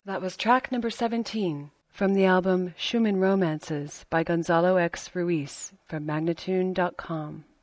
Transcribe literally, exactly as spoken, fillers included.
That was track number seventeen from the album Schumann Romances by Gonzalo X. Ruiz from Magnatune dot com.